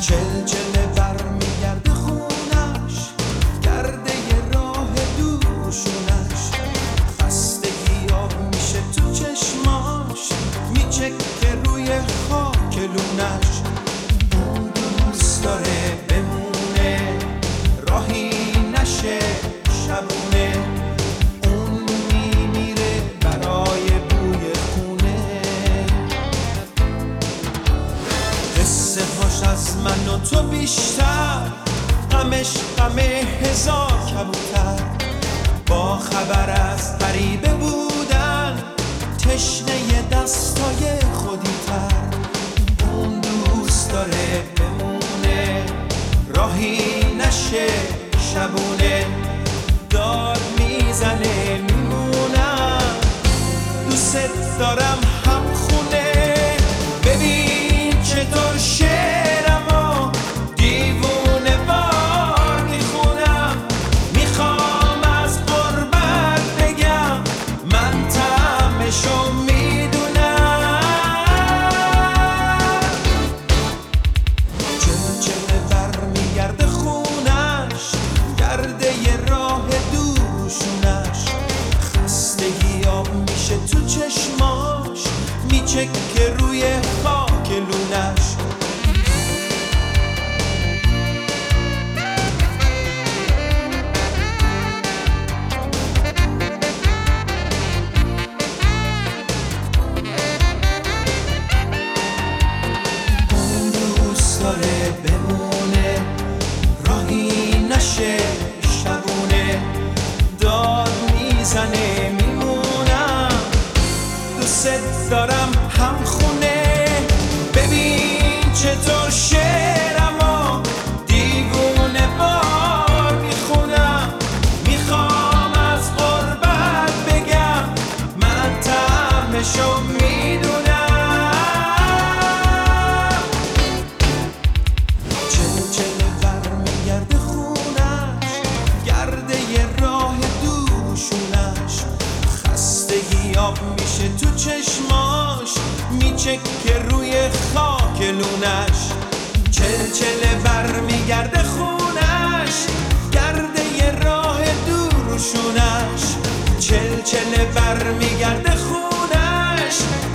چلچله بر میگرده خونش، گرده ی راه دوشونش، خستگی آب میشه تو چشماش، میچکه روی خاک لونش. اون دوست داره بمونه، راهی نشه شبونه، اون میمیره برای بوی خونه. قصه هاش از من و تو بیشتر، غمش غم هزار کبوتر، با خبر از غریبه بودن، تشنه دستای خودی تر. اون دوست داره بمونه، راهی نشه شبونه، داد میزنه میمونم، دوست دارم هم خونه. ببین چطور شعرمو دیوونه وار میخونم، میخوام از غربت بگم من طعمشو میدونم. چلچله بر میگرده خونش، گرده ی راه دوشونش، خستگی آب میشه تو چشماش، میچکه روی خاک لونش. اون دوست داره بمونه، راهی نشه شبونه، داد میزنه میمونم، دوست دارم هم خونه. ببین چطور شعرمو دیوونه بار میخونم، میخوام از غربت بگم من طعمشو میدونم. چلچله بر میگرده خونش، گرده ی راه دوشونش، خستگی آب میشه تو چشماش، میچکه روی خاک لونش. چلچله بر میگرده خونش، گرده ی راه دوشونش، چلچله بر میگرده خونش،